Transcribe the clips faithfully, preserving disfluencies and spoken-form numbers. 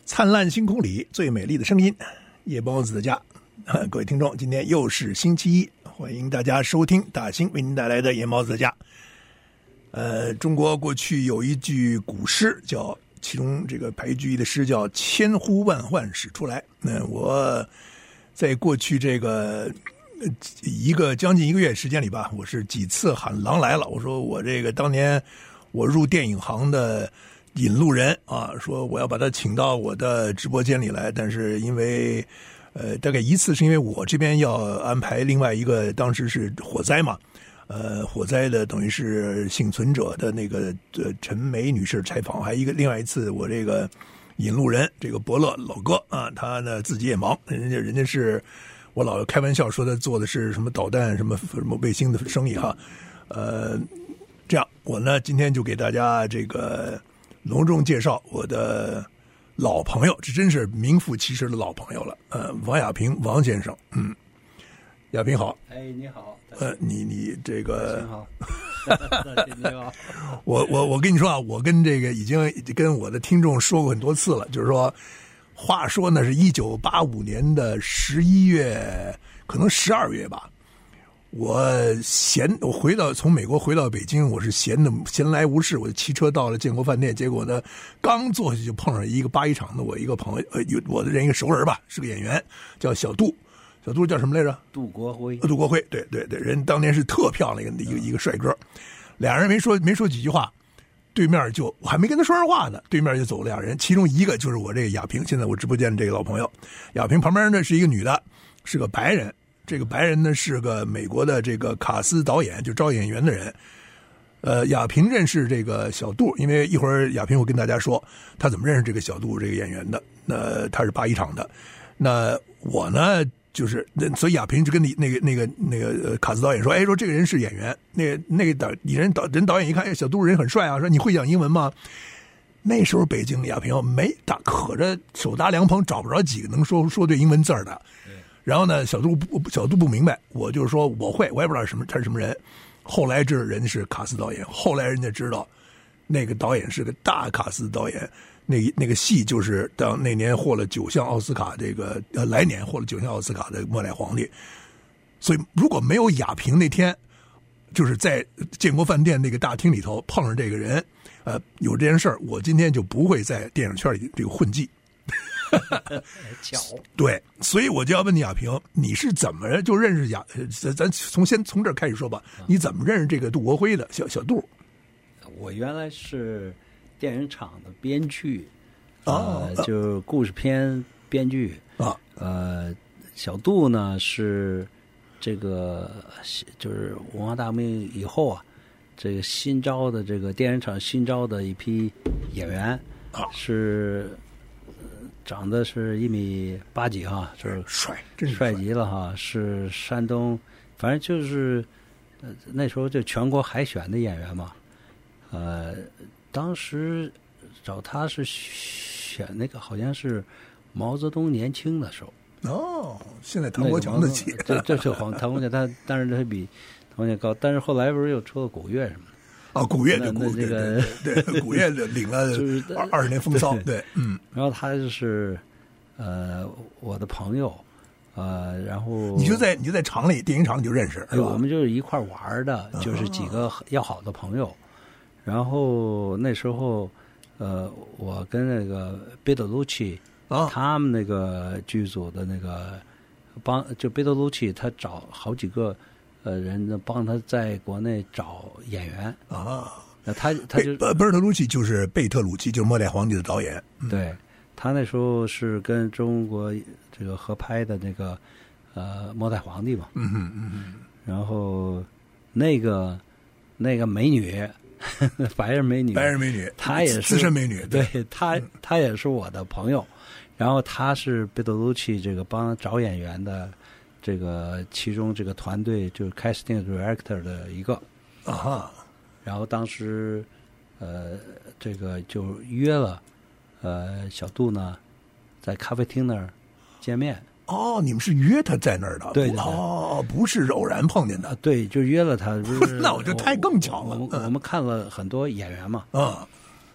灿烂星空里最美丽的声音，夜猫子的家。各位听众，今天又是星期一，欢迎大家收听大兴为您带来的夜猫子的家。呃，中国过去有一句古诗叫，其中这个排句的诗叫千呼万唤始出来。那我在过去这个一个将近一个月时间里吧，我是几次喊狼来了。我说我这个当年我入电影行的引路人啊，说我要把他请到我的直播间里来，但是因为呃大概一次是因为我这边要安排另外一个，当时是火灾嘛，呃火灾的等于是幸存者的那个呃陈梅女士采访，还一个另外一次我这个引路人这个伯乐老哥啊，他呢自己也忙，人家人家是我老开玩笑说他做的是什么导弹什么什么卫星的生意哈，呃这样我呢今天就给大家这个隆重介绍我的老朋友，这真是名副其实的老朋友了。呃，王亚平，王先生，嗯，亚平好。 哎，你好。 呃，你你这个， 好，你好。 我我我跟你说啊，我跟这个已经跟我的听众说过很多次了，就是说，话说呢是一九八五年的十一月，可能十二月吧。我闲，我回到从美国回到北京，我是闲的闲来无事，我就骑车到了建国饭店，结果呢，刚坐下就碰上一个八一厂的我一个朋友，呃，有我的人一个熟人吧，是个演员，叫小杜，小杜叫什么来着？ 杜国辉。 杜国辉，对对对，人当年是特漂亮的一个一个帅哥，俩人没说没说几句话，对面就我还没跟他说上话呢，对面就走了俩人，其中一个就是我这个亚平，现在我直播间的这个老朋友，亚平旁边呢是一个女的，是个白人。这个白人呢是个美国的这个卡斯导演，就招演员的人。呃，亚平认识这个小杜，因为一会儿亚平会跟大家说他怎么认识这个小杜这个演员的。那他是八一厂的，那我呢就是那所以亚平就跟你那个那个那个卡斯导演说，哎，说这个人是演员，那个那个导你人导人导演一看，哎，小杜人很帅啊，说你会讲英文吗？那时候北京亚平没打可着手搭凉棚，找不着几个能说说对英文字的。然后呢，小杜不小杜不明白，我就是说我会，我也不知道什么他是什么人。后来知道人是卡斯导演，后来人家知道那个导演是个大卡斯导演，那那个戏就是当那年获了九项奥斯卡，这个呃来年获了九项奥斯卡的《末代皇帝》。所以如果没有亚平那天就是在建国饭店那个大厅里头碰上这个人，呃，有这件事儿，我今天就不会在电影圈里这个混迹。 巧， 对，所以我就要问你亚平，你是怎么就认识亚？咱咱从先从这儿开始说吧，你怎么认识这个杜国辉的小小杜？ 我原来是电影厂的编剧， 哦， 呃，就故事片编剧啊。 呃，小杜呢是这个就是文化大革命以后啊，这个新招的这个电影厂新招的一批演员啊， 是。长得是一米八几哈，就是帅，真帅极了哈。是山东，反正就是呃那时候就全国海选的演员嘛。呃，当时找他是选那个好像是毛泽东年轻的时候。 哦，现在唐国强的戏， 这这是黄唐国强，他但是他比唐国强高，但是后来不是又出了古月什么的。 啊，古月的古这个对对，古月领了二二十年风骚，对，嗯。 然后他就是呃我的朋友，呃，然后你就在你就在厂里电影厂里就认识， 哎，我们就是一块玩的，就是几个要好的朋友。然后那时候，呃，我跟那个贝多鲁奇啊， 他们那个剧组的那个帮，就贝多鲁奇他找好几个。呃，人帮他在国内找演员啊， 那他他就贝贝特鲁奇就是贝特鲁奇，就是《末代皇帝》的导演。 嗯、对，他那时候是跟中国这个合拍的那个呃《末代皇帝》嘛。 嗯哼嗯哼。 然后那个那个美女，白人美女， 白人美女， 她也是资深美女。 对，对她她也是我的朋友。然后她是贝多鲁奇这个帮找演员的。这个其中这个团队就是 casting director 的一个啊哈， 然后当时呃这个就约了呃小杜呢在咖啡厅那儿见面。 哦，你们是约他在那儿的？ 对对对， 哦，不是偶然碰见的。 对，就约了他。就是那我就太更巧了。 我们、嗯、我们看了很多演员嘛。 啊，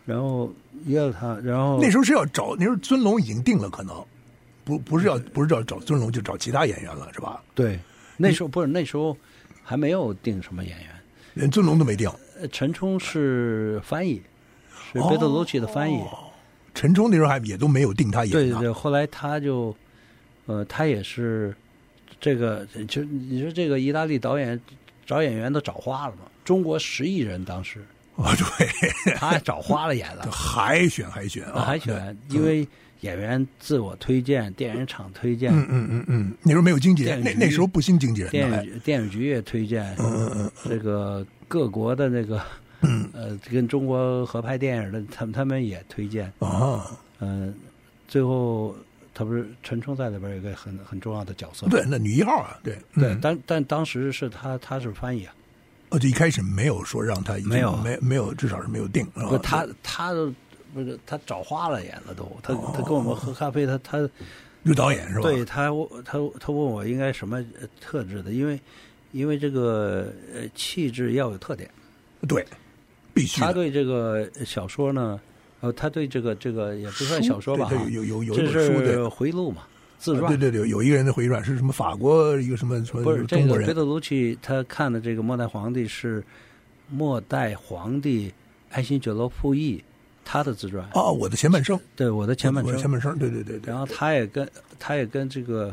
然后约了他，然后那时候是要找，那时候尊龙已经定了，可能不不是要不是要找尊龙，就找其他演员了，是吧？ 对，那时候不是那时候还没有定什么演员， 连尊龙都没定。 呃陈冲是翻译，是贝托鲁奇的翻译。 哦陈冲那时候还也都没有定他演。 对对对，后来他就，呃，他也是这个，就你说这个意大利导演找演员都找花了嘛？中国十亿人当时， 啊，对， 他还找花了演了， 海选海选啊， 海选，因为演员自我推荐，电影厂推荐， 嗯嗯嗯嗯，那时候没有经纪人，那那时候不兴经纪人， 电影电影局也推荐， 嗯嗯， 这个各国的那个。 嗯， 呃，跟中国合拍电影的，他们他们也推荐啊。 嗯、呃，最后他不是陈冲在里边有一个很很重要的角色。 对，那女一号啊，对对， 嗯、 但但当时是他他是翻译啊。 哦，就一开始没有说让他没有没没有，至少是没有定。 不，他他不是他找花了演了都，他、哦、他跟我们喝咖啡，他他有导演是吧？ 对他他他问我应该什么特质的，因为因为这个呃气质要有特点。 对。必须他对这个小说呢，呃，他对这个这个也不算小说吧， 有有有有这是回忆录嘛，自传。 对对对，有一个人的回忆传是什么？法国一个什么什么不是中国人？ 这个贝托鲁奇他看的这个末代皇帝是末代皇帝爱新觉罗溥仪他的自传。 哦，我的前半生。 对，我的前半生。 前半生，对对对对。 然后他也跟他也跟这个，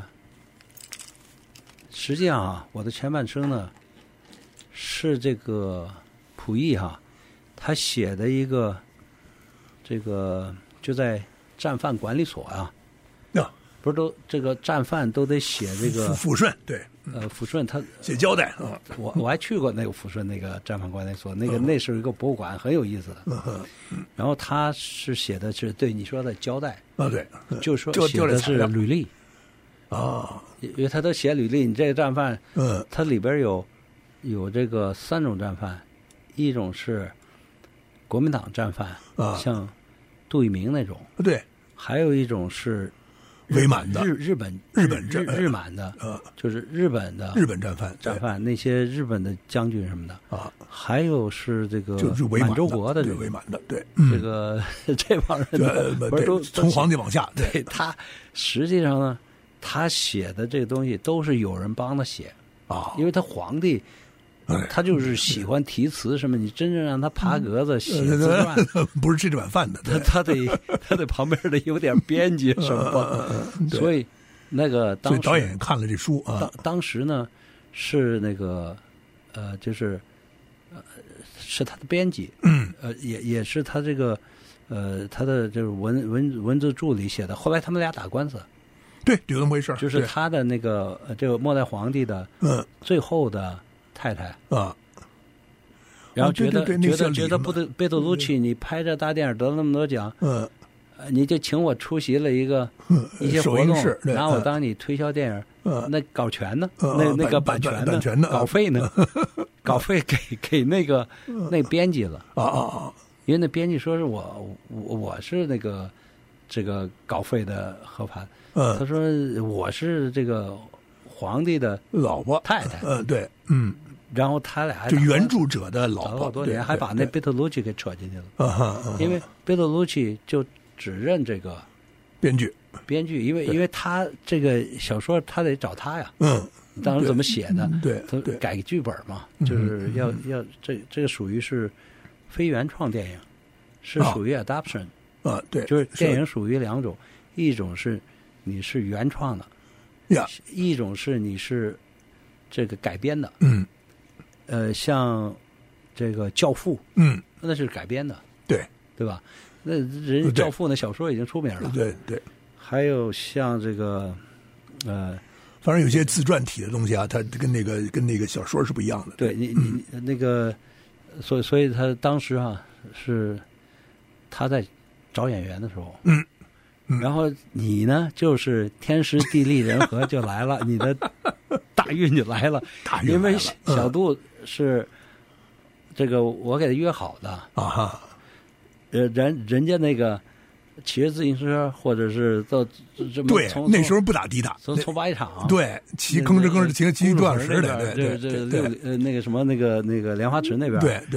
实际上啊，我的前半生呢是这个溥仪哈。他写的一个，这个就在战犯管理所啊， 啊， 不是都这个战犯都得写这个抚顺，对， 呃，抚顺他写交代啊。 我我还去过那个抚顺那个战犯管理所，那个、嗯、那是一个博物馆，很有意思的。 嗯嗯、 然后他是写的是对你说的交代啊，对， 就是说写的是履历啊， 因为他都写履历，你这个战犯， 嗯， 它里边有有这个三种战犯，一种是。国民党战犯啊， 像杜聿明那种， 对， 还有一种是伪满的日日本日本日日满的， 呃， 就是日本的日本战犯战犯那些日本的将军什么的啊， 还有是这个就是满洲国的这个伪满的，对， 这个这帮人不是都从皇帝往下， 对他实际上呢，他写的这个东西都是有人帮他写啊， 因为他皇帝。他就是喜欢题词什么，你真正让他爬格子写自传， 不是吃这碗饭的。 他他得他得旁边得有点编辑什么，所以那个当时导演看了这书啊， 当当时呢是那个呃就是呃是他的编辑， 嗯呃也也是他这个呃他的就是文文文字助理写的。后来他们俩打官司， 对，有那么回事， 就是他的那个这个末代皇帝的嗯最后的。太太啊， 然后觉得、 啊、对对对觉得觉得贝贝托鲁奇，你拍这大电影得了那么多奖， 嗯， 你就请我出席了一个、嗯、一些活动，拿我当你推销电影， 嗯、 那稿权呢？ 嗯、 那那个版权呢？ 版权呢？ 稿费呢？稿费给给那个那编辑了啊啊啊！ 因为那编辑说是我我我是那个这个稿费的合法， 嗯， 他说我是这个皇帝的老婆太太， 嗯，对，嗯。 然后他俩就原著者的老婆， 好多年还把那贝托鲁奇给扯进去了， 啊哈， 因为贝托鲁奇就只认这个编剧， 编剧，因为因为他这个小说他得找他呀， 嗯， 当时怎么写的， 对， 他改剧本嘛，就是要要这这个属于是非原创电影，是属于 adaptation 啊，对， 就是电影属于两种，一种是你是原创的， 呀， 一种是你是这个改编的， 嗯。 呃，像这个《教父》， 嗯， 那是改编的， 对对吧？那人《教父》那小说已经出名了， 对对。 还有像这个，呃， 反正有些自传体的东西啊，它跟那个跟那个小说是不一样的。 对你你那个，所以所以他当时啊是他在找演员的时候， 嗯。 然后你呢，就是天时地利人和就来了，你的大运就来了。 大运因为小杜是这个我给他约好的啊哈， 呃，人人家那个骑着自行车或者是到这么对， 从那时候不打的打， 从从八一厂对骑吭哧�ੰ哧骑骑多小时的，对对对六呃那个什么那个那个莲花池那边， 对对。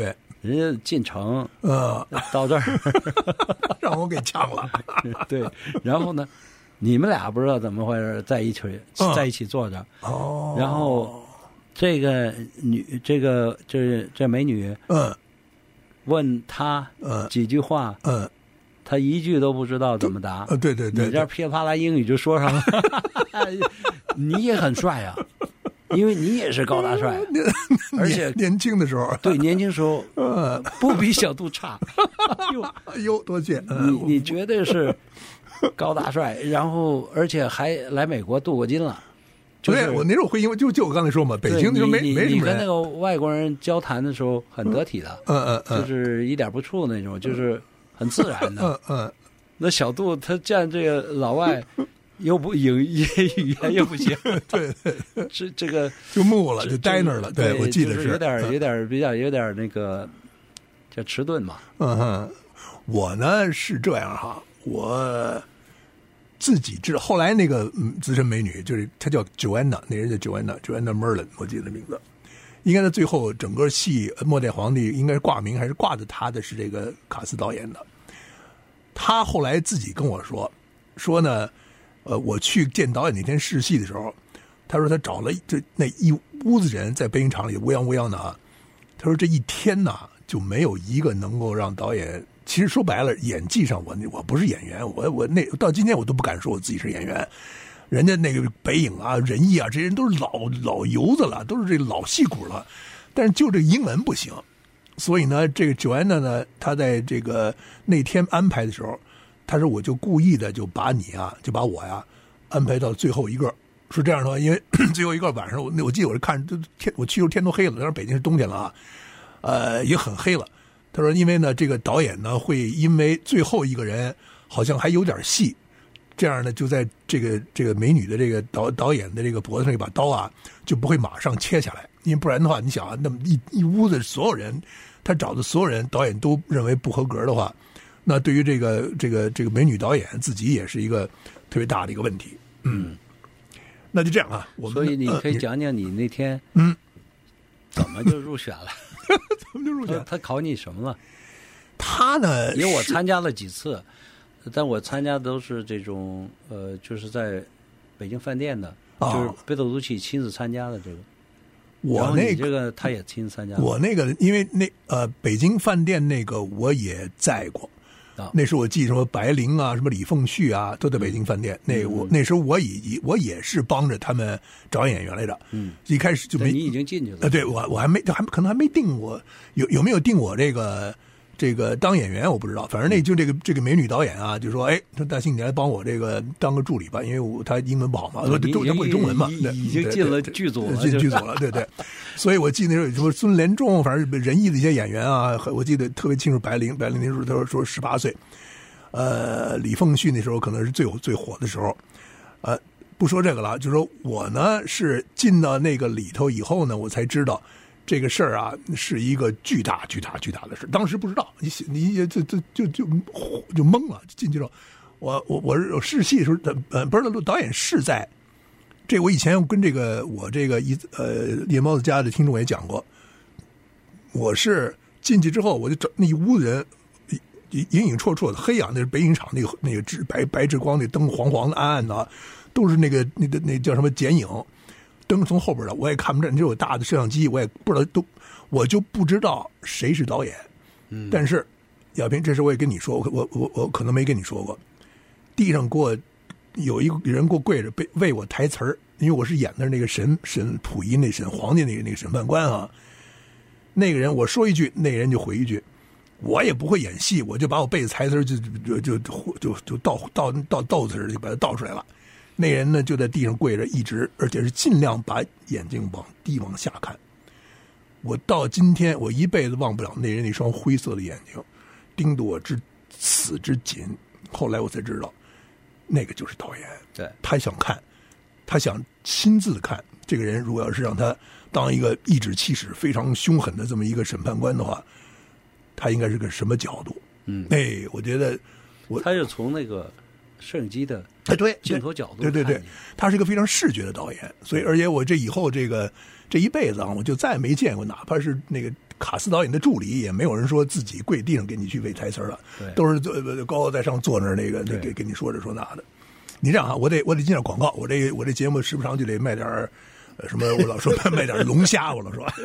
人家进城， 呃， 到这儿让我给呛了。 对，然后呢，你们俩不知道怎么回事，在一起、 嗯、 在一起坐着， 哦， 然后这个女，这个这这美女， 嗯， 问他嗯几句话， 嗯， 他一句都不知道怎么答， 呃，对对对， 你这噼里啪啦英语就说上了，你也很帅啊。因为你也是高大帅，而且年轻的时候， 对年轻时候，呃，不比小杜差。 哎呦，多谢！ 你你绝对是高大帅，然后而且还来美国镀过金了。 对，我那时候会因为就就我刚才说嘛，北京就没没什么人。 你跟那个外国人交谈的时候很得体的， 嗯嗯嗯， 就是一点不怵那种，就是很自然的。 嗯嗯， 那小杜他见这个老外。又不英语言又不行， 对对， 这这个就木了，就呆那儿了。对，我记得是有点有点比较有点那个叫迟钝嘛。 嗯哼，我呢是这样哈，我自己知道。后来那个嗯资深美女，就是她叫 Joanna， 那人叫 Joanna，Joanna Merlin， 我记得名字。应该在最后整个戏《末代皇帝》应该挂名还是挂着她的是这个卡斯导演的。他后来自己跟我说说呢。呃，我去见导演那天试戏的时候，他说他找了这那一屋子人在北影厂里乌泱乌泱的啊。他说这一天呐就没有一个能够让导演，其实说白了，演技上我我不是演员，我我那到今天我都不敢说我自己是演员。人家那个北影啊、仁义啊，这些人都是老老油子了，都是这个老戏骨了，但是就这个英文不行。所以呢，这个 Joanna 呢，他在这个那天安排的时候。他说：“我就故意的就把你啊，就把我呀安排到最后一个，是这样的话，因为最后一个晚上，我我记得我是看天，我去的时候天都黑了，当时北京是冬天了啊，呃，也很黑了。他说，因为呢，这个导演呢会因为最后一个人好像还有点戏，这样呢就在这个这个美女的这个导导演的这个脖子上一把刀啊，就不会马上切下来，因为不然的话，你想啊，那么一一屋子所有人，他找的所有人，导演都认为不合格的话。”那对于这个这个这个美女导演自己也是一个特别大的一个问题，嗯，那就这样啊，我们所以你可以讲讲你那天嗯怎么就入选了？ 怎么就入选？ 他, 他考你什么了？ 他呢？ 因为我参加了几次，但我参加的都是这种呃，就是在北京饭店的， 哦、 就是北斗毒气亲自参加的这个。 我那个这个他也亲自参加。 我那个因为那呃北京饭店那个我也在过。 啊、 那时候我记什么白灵啊，什么李凤旭啊，都在北京饭店。嗯、那我、嗯、那时候我以我也是帮着他们找演员来的。 嗯， 一开始就没你已经进去了。 呃，对我我还没还可能还没定我有有没有定我这个这个当演员我不知道。反正那就这个这个美女导演啊，就说哎，说大兴你来帮我这个当个助理吧，因为我他英文不好嘛，我中他会中文嘛， 已经进了剧组了， 进剧组了，对对。所以我记得那时候有什么孙连仲，反正仁义的一些演员啊，我记得特别清楚。白灵白灵那时候他说说十八岁。呃，李凤旭那时候可能是最最火的时候，呃，不说这个了，就说我呢是进到那个里头以后呢，我才知道这个事儿啊是一个巨大巨大巨大的事。当时不知道，你你就就就就就懵了。进去之后，我我我试戏的时候，呃，不是导演是在这，我以前跟这个我这个一呃夜猫子家的听众也讲过，我是进去之后，我就找那一屋子人。隐隐绰绰的黑啊，那是北影厂那个那个致白白炽光，那灯黄黄的暗暗的，都是那个那个那叫什么剪影，灯从后边的我也看不见，只有大的摄像机，我也不知道都，我就不知道谁是导演。 嗯， 但是亚平，这事我也跟你说，我我我我可能没跟你说过，地上给我有一个人给我跪着，被为我台词儿，因为我是演的那个审审溥仪那审皇帝那个那个审判官啊，那个人我说一句，那个人就回一句。我也不会演戏，我就把我背的台词就就就就就就倒倒倒豆子似的就把它倒出来了。那人呢就在地上跪着，一直而且是尽量把眼睛往地往下看。我到今天我一辈子忘不了那人那双灰色的眼睛，盯得我之死之紧。后来我才知道，那个就是导演。 对， 他想看，他想亲自看这个人。如果要是让他当一个颐指气使非常凶狠的这么一个审判官的话。他应该是个什么角度？ 嗯， 哎，我觉得我他是从那个摄影机的哎，对， 镜头角度， 对对对，他是一个非常视觉的导演，所以而且我这以后这个这一辈子啊，我就再没见过，哪怕是那个卡斯导演的助理，也没有人说自己跪地上给你去背台词了，都是坐高高在上坐那儿那个那给给你说这说那的。你这样啊，我得我得进点广告，我这我这节目时不常就得卖点呃什么，我老说卖点龙虾，我老说。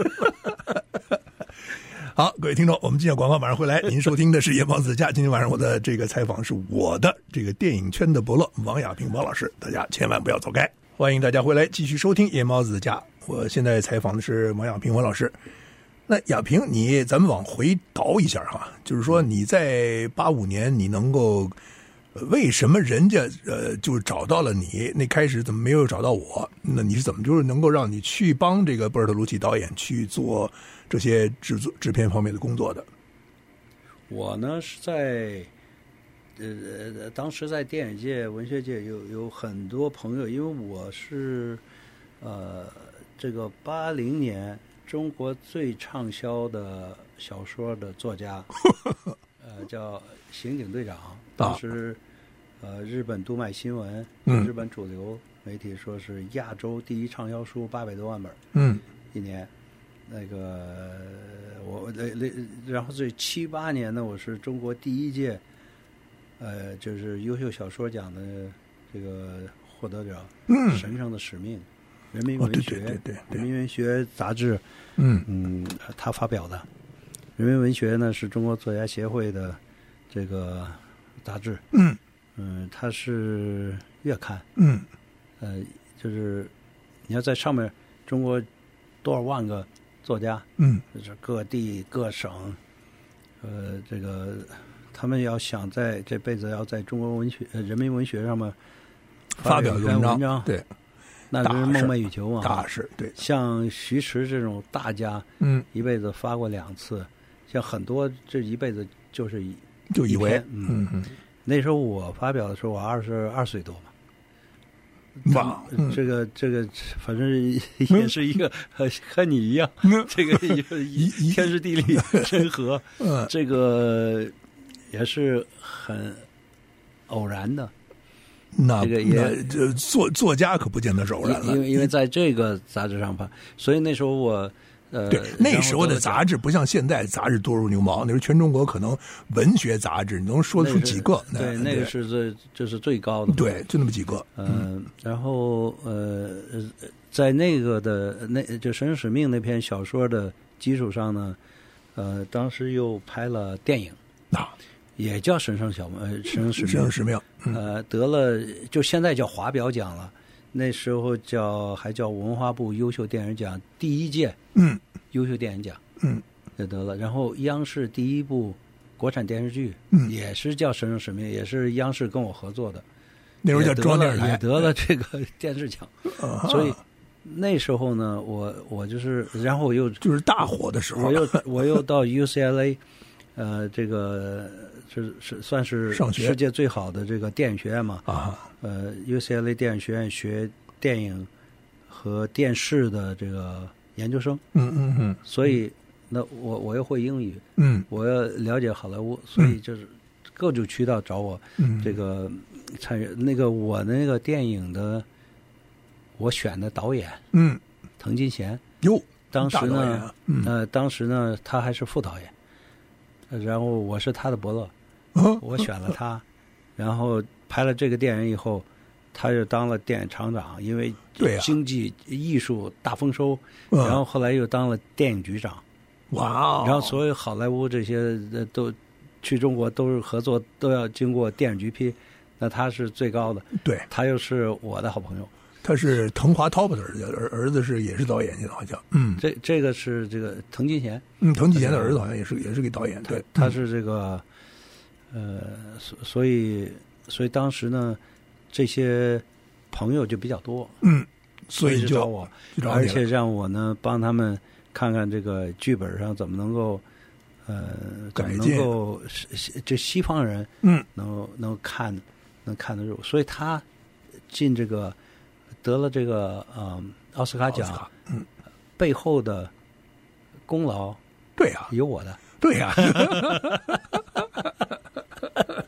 好，各位听众，我们进下广告，马上回来。您收听的是《夜猫子家》，今天晚上我的这个采访是我的这个电影圈的伯乐王亚平王老师，大家千万不要走开。欢迎大家回来继续收听《夜猫子家》，我现在采访的是王亚平王老师。那亚平，你咱们往回倒一下哈，就是说你在八五年你能够，呃、为什么人家呃就找到了你？那开始怎么没有找到我？那你是怎么就是能够让你去帮这个贝尔特鲁奇导演去做这些制作制片方面的工作的？ 我呢是在呃当时在电影界、文学界有有很多朋友，因为我是呃这个八零年中国最畅销的小说的作家，呃叫刑警队长，当时呃日本读卖新闻、 嗯、 日本主流媒体说是亚洲第一畅销书，八百多万本， 嗯， 一年。那个我那那然后这七八年呢，我是中国第一届呃就是优秀小说奖的这个获得者， 嗯， 神圣的使命，人民文学， 哦、对对对对对， 人民文学杂志， 嗯嗯，他发表的人民文学呢是中国作家协会的这个杂志， 嗯嗯，它是月刊， 嗯， 呃，就是你要在上面中国多少万个作家， 嗯， 就是各地各省，呃，这个他们要想在这辈子要在中国文学、呃、人民文学上面发表一篇文章， 对， 那是梦寐以求嘛， 大事，对。 像徐迟这种大家， 嗯， 一辈子发过两次，像很多这一辈子就是一就以为， 嗯嗯，那时候我发表的时候，我二十二岁多嘛。 哇， 嗯、这个这个，反正也是一个和和你一样， 嗯、 这个一天时地利人和， 嗯， 这个也是很偶然的。 那这个也这作作家可不见得是偶然了， 因为因为在这个杂志上发，所以那时候我。呃， 对，那时候的杂志不像现在杂志多如牛毛，那时候全中国可能文学杂志你能说出几个？ 那对，那个是最就是最高的。 对，就那么几个。 嗯、呃，然后呃，在那个的那就《神圣使命》那篇小说的基础上呢，呃，当时又拍了电影， 啊， 也叫《神圣小呃神圣使命》。 神圣使命， 嗯、呃，得了，就现在叫华表奖了。那时候叫还叫文化部优秀电影奖第一届， 嗯， 优秀电影奖， 嗯， 就得了。然后央视第一部国产电视剧， 嗯， 也是叫《神圣使命》，也是央视跟我合作的。 那时候叫中央电视台， 也得了这个电视奖。 啊、 所以那时候呢，我我就是，然后我又就是大火的时候， 我又我又到 U C L A， 呃，这个是是算是世界最好的这个电影学院嘛啊。 呃 ，U C L A 电影学院学电影和电视的这个研究生， 嗯嗯嗯， 所以那我我又会英语， 嗯， 我要了解好莱坞，所以就是各种渠道找我， 嗯， 这个参与那个我那个电影的，我选的导演， 嗯， 滕金贤， 哟， 当时呢， 啊嗯、 呃，当时呢他还是副导演，然后我是他的伯乐， 哦、 我选了他，然后。拍了这个电影以后，他就当了电影厂长，因为经济、啊、艺术大丰收、嗯。然后后来又当了电影局长。 哇！ 然后所有好莱坞这些都去中国都是合作，都要经过电影局批，那他是最高的。 对， 他又是我的好朋友。 他是滕华涛的儿子，儿儿子是也是导演，现在好像。嗯， 这这个是这个滕金贤。 嗯，滕金贤的儿子好像也是也是个导演。对， 他是这个，呃，所所以。所以当时呢，这些朋友就比较多， 嗯，所以就找我，而且让我呢帮他们看看这个剧本上怎么能够，呃，怎么能够这西方人， 嗯， 能能看能看得入。所以他进这个得了这个呃奥斯卡奖， 嗯， 背后的功劳， 对呀、啊， 有我的， 对呀、啊。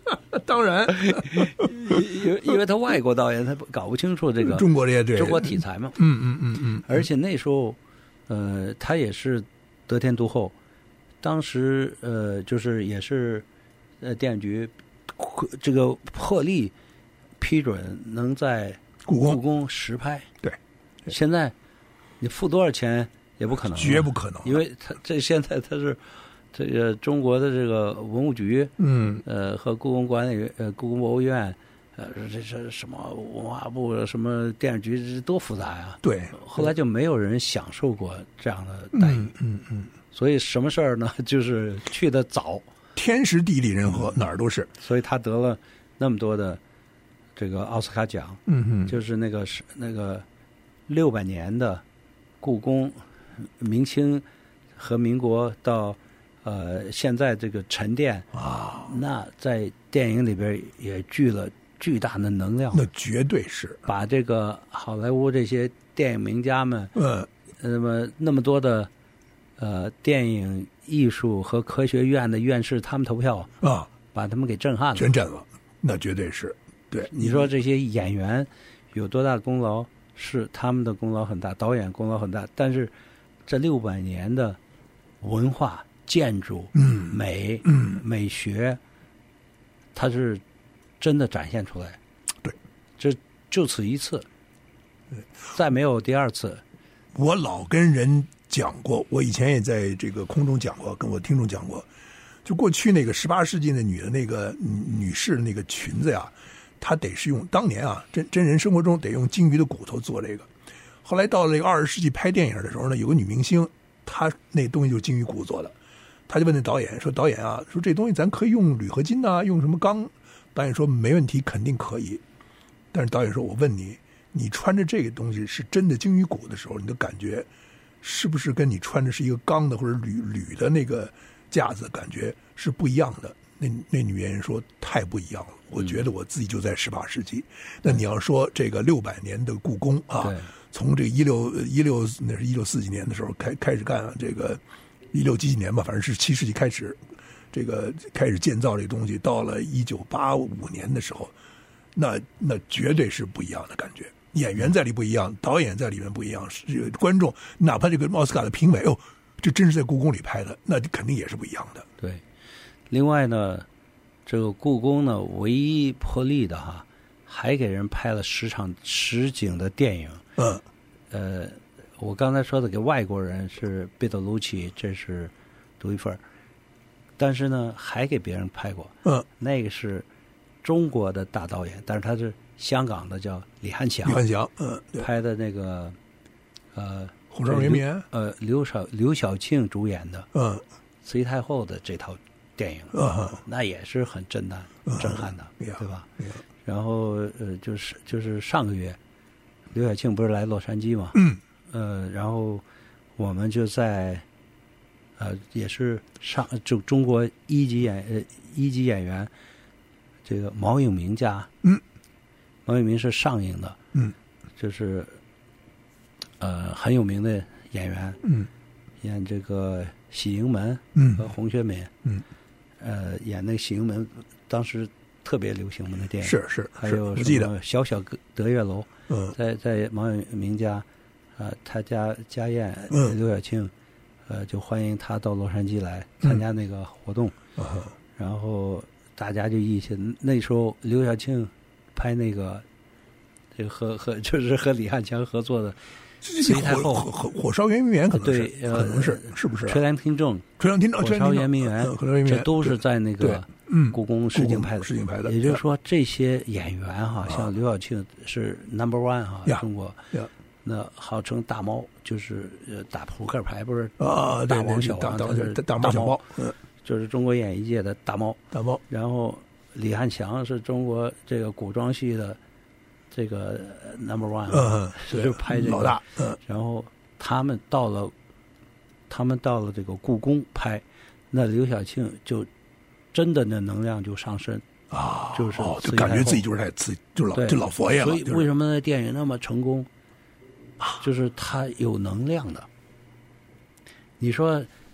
当然， 因为因为他外国导演他搞不清楚这个中国这些对中国题材嘛， 嗯嗯嗯嗯， 而且那时候，呃，他也是得天独厚，当时呃就是也是呃电影局这个破例批准能在故宫故宫实拍， 对， 现在你付多少钱也不可能， 绝不可能， 因为他这现在他是。这个中国的这个文物局， 嗯， 呃，和故宫管理，呃，故宫博物院，呃，这这什么文化部、什么电视局，这多复杂呀！ 对， 后来就没有人享受过这样的待遇， 嗯嗯嗯。 所以什么事儿呢？就是去的早， 天时地利人和，哪儿都是。 所以他得了那么多的这个奥斯卡奖， 嗯嗯， 就是那个是那个六百年的故宫，明清和民国到。呃，现在这个沉淀啊， 那在电影里边也具了巨大的能量。 那绝对是把这个好莱坞这些电影名家们， 嗯， 那么那么多的呃电影艺术和科学院的院士，他们投票啊， 把他们给震撼了， 全震了。那绝对是对。 你说这些演员有多大功劳？是他们的功劳很大，导演功劳很大，但是这六百年的文化。建筑、 嗯、 美、 嗯、 美学，它是真的展现出来。 对， 这就此一次，再没有第二次。 我老跟人讲过，我以前也在这个空中讲过，跟我听众讲过，就过去那个十八世纪的女的那个女士的那个裙子呀，她得是用当年啊真真人生活中得用鲸鱼的骨头做这个。后来到了这个二十世纪拍电影的时候呢，有个女明星，她那东西就是鲸鱼骨做的。他就问那导演说：“导演啊，说这东西咱可以用铝合金啊，用什么钢？”导演说：“没问题，肯定可以。”但是导演说：“我问你，你穿着这个东西是真的鲸鱼骨的时候，你的感觉是不是跟你穿着是一个钢的或者铝铝的那个架子感觉是不一样的？”那那女演员说：“太不一样了，我觉得我自己就在十八世纪。嗯”那你要说这个六百年的故宫啊，从这个一六一六那是一六四几年的时候开开始干这个。一六几几年吧，反正是七世纪开始，这个开始建造这个东西，到了一九八五年的时候，那那绝对是不一样的感觉。演员在里不一样，导演在里面不一样，是观众哪怕这个奥斯卡的评委哦，这真是在故宫里拍的，那肯定也是不一样的。 对，另外呢，这个故宫呢，唯一破例的哈，还给人拍了十场实景的电影。 嗯， 呃。我刚才说的给外国人是贝托鲁奇，这是独一份，但是呢还给别人拍过， 嗯， 那个是中国的大导演，但是他是香港的，叫李翰祥， 李翰祥，嗯， 拍的那个呃 《火烧圆明园》， 呃刘晓刘晓庆主演的， 嗯， 慈禧太后的这套电影， 嗯， 那也是很震撼、 嗯、 震撼的， 嗯、 对吧？ 嗯、 然后呃就是就是上个月，刘晓庆不是来洛杉矶嘛？ 嗯。 呃，然后我们就在呃，也是上就中国一级演呃一级演员，这个毛永明家， 嗯， 毛永明是上映的， 嗯， 就是呃很有名的演员， 嗯， 演这个喜盈门， 嗯， 和洪学敏， 嗯， 呃，演那个喜盈门，当时特别流行的那电影， 是是， 还有什么小小德月楼， 嗯， 在在毛永明家。呃，他家家宴， 嗯、 刘晓庆，呃，就欢迎他到洛杉矶来参加那个活动， 嗯、 然后大家就一起。那时候刘晓庆拍那个，这个和和就是和李翰祥合作的《慈禧太后》 火火火烧圆明园，可能是， 对， 可能是是不是？ 垂帘听政， 垂帘听政， 火烧圆明园，这都是在那个嗯故宫实景拍的， 实景拍的。 也就是说，这些演员哈，像刘晓庆是 number one 哈，中国。那号称大猫，就是呃打扑克牌不是啊， 大王小王， 大是大猫小猫，嗯， 就是中国演艺界的大猫， 大猫。 然后李翰祥是中国这个古装戏的这个 number one， 嗯， 是拍这个老大，嗯， 然后他们到了，他们到了这个故宫拍，那刘晓庆就真的那能量就上升啊， 就是就感觉自己就是太慈，就老就老佛爷了。 所以为什么那电影那么成功？就是他有能量的。你说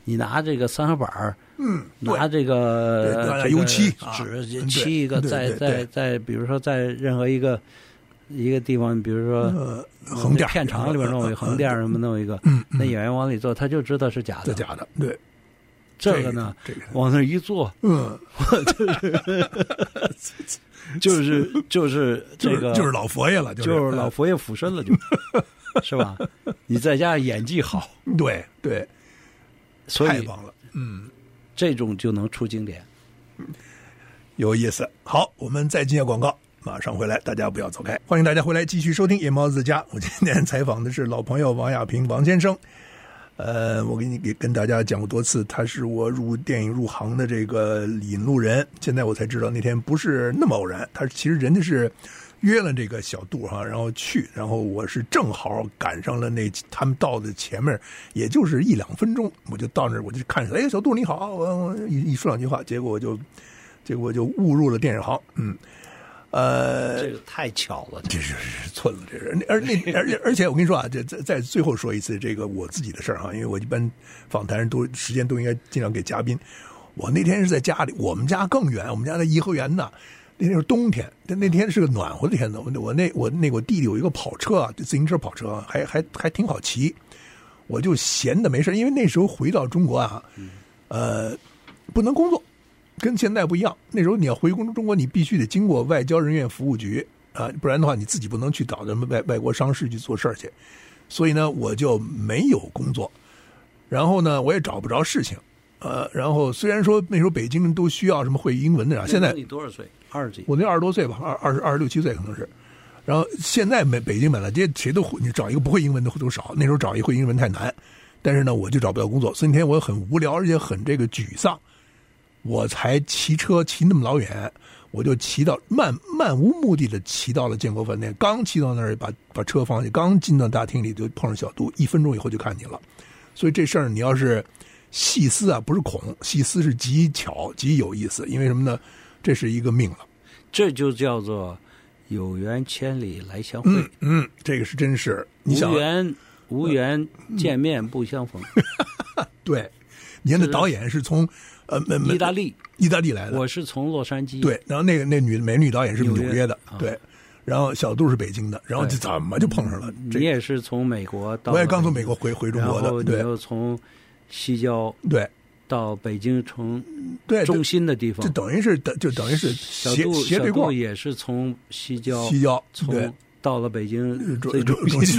你拿这个三合板儿， 嗯， 拿这个拿油漆纸漆一个，在在在，比如说在任何一个一个地方，比如说呃横店片场里边弄一个横店什么弄一个， 嗯， 那演员往里坐，他就知道是假的， 假的，对。 这个呢， 这个往那一坐， 嗯， 就是就是就是这个就是老佛爷了， 就是老佛爷附身了，就是吧？你在家演技好， 对对， 所以太棒了，嗯， 这种就能出经典， 有意思。好，我们再进下广告，马上回来，大家不要走开，欢迎大家回来继续收听《夜猫子家》。我今天采访的是老朋友王亚平王先生。呃，我给你给跟大家讲过多次，他是我入电影入行的这个引路人。现在我才知道那天不是那么偶然，他其实人家是约了这个小杜哈，然后去，然后我是正好赶上了那他们到的前面，也就是一两分钟，我就到那儿，我就看着，哎，小杜你好，我我一一说两句话，结果我就结果我就误入了电影行，嗯。呃， 这个太巧了， 这是寸了，这是。而那而且而且我跟你说啊，这再再最后说一次这个我自己的事儿哈，因为我一般访谈人都时间都应该尽量给嘉宾。我那天是在家里，我们家更远，我们家在颐和园呢。那天是冬天，但那天是个暖和的天呢。我我那我那我弟弟有一个跑车啊，自行车跑车，还还还挺好骑。我就闲的没事，因为那时候回到中国啊，呃，不能工作。跟现在不一样，那时候你要回中国，你必须得经过外交人员服务局啊，不然的话你自己不能去找什么外外国商事去做事儿去。所以呢，我就没有工作，然后呢，我也找不着事情，呃，然后虽然说那时候北京人都需要什么会英文的啊，现在你多少岁？二十几？ 我那二十多岁吧，二二十二十六七岁可能是。然后现在北北京满大街谁都你找一个不会英文的都少，那时候找一个会英文太难。但是呢，我就找不到工作，所以那天我很无聊，而且很这个沮丧。我才骑车骑那么老远，我就骑到漫漫无目的的骑到了建国饭店。刚骑到那儿，把把车放下，刚进到大厅里就碰上小杜，一分钟以后就看你了。所以这事儿你要是细思啊，不是恐，细思是极巧极有意思。因为什么呢？这是一个命了， 这就叫做有缘千里来相会。 嗯，嗯这个是真是。你想无缘无缘见面不相逢。 对，你看那导演是从。呃， 意大利， 意大利来的， 我是从洛杉矶。 对，然后那个那女美女导演是纽约的，对，啊、然后小杜是北京的，然后就怎么就碰上了？ 你也是从美国到， 我也刚从美国回回中国的，对， 然后你又从西郊对到北京城对中心的地方， 这等于是就等于是斜斜对过， 也是从西郊西郊从到了北京最中心。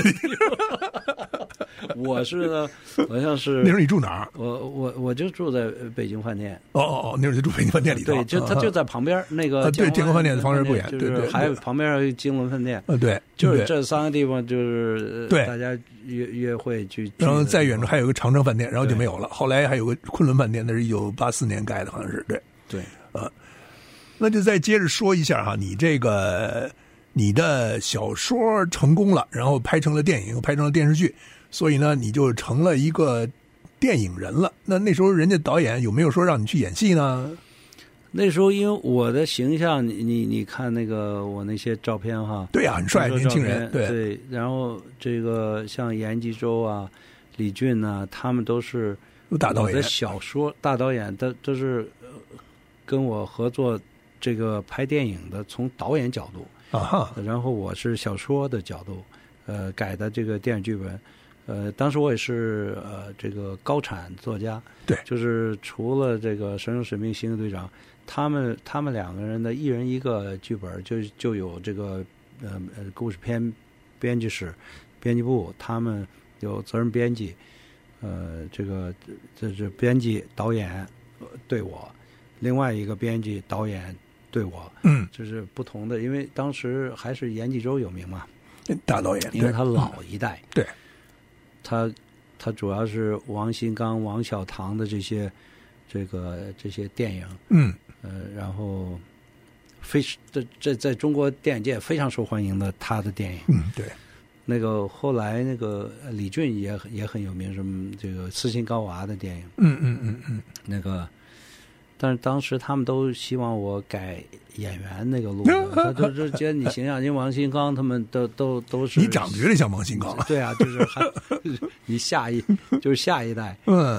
我是呢，好像是那时候你住哪儿？ 我我我就住在北京饭店。 哦哦哦，那时候就住北京饭店里头。 对，就他就在旁边那个。 对，建国饭店的旁边不远。 对对，还有旁边有金轮饭店。 呃，对， 就是这三个地方，就是对大家约约会去。 然后再远处还有个长城饭店，然后就没有了。后来还有个昆仑饭店，那是一九八四年盖的，好像是对。 对， 呃，那就再接着说一下哈，你这个你的小说成功了，然后拍成了电影，拍成了电视剧。所以呢，你就成了一个电影人了。那那时候人家导演有没有说让你去演戏呢？ 那时候因为我的形象，你你你看那个我那些照片哈， 对呀、啊，很帅年轻人，对对。然后这个像严继洲啊、李俊呐、啊，他们都是大导演。 我的小说大导演都都是跟我合作这个拍电影的，从导演角度啊哈， 然后我是小说的角度，呃，改的这个电影剧本。呃，当时我也是呃这个高产作家， 对， 就是除了这个《神圣使命》《星球队长》，他们他们两个人的一人一个剧本，就就有这个呃呃故事片编辑室、编辑部，他们有责任编辑，呃，这个这是编辑导演对我，另外一个编辑导演对我， 嗯， 就是不同的，因为当时还是严继洲有名嘛， 大导演， 因为他老一代， 对。 他他主要是王新刚、王小棠的这些这个这些电影， 嗯， 呃，然后非这这在中国电影界非常受欢迎的他的电影， 嗯，对。 那个后来那个李俊也也很有名，什么这个斯琴高娃的电影， 嗯嗯嗯嗯， 那个，但是当时他们都希望我改演员那个路子，他就就觉得你形象，因为王新刚他们都都都是你长得有点像王新刚， 对啊，就是还你下一就是下一代， 嗯，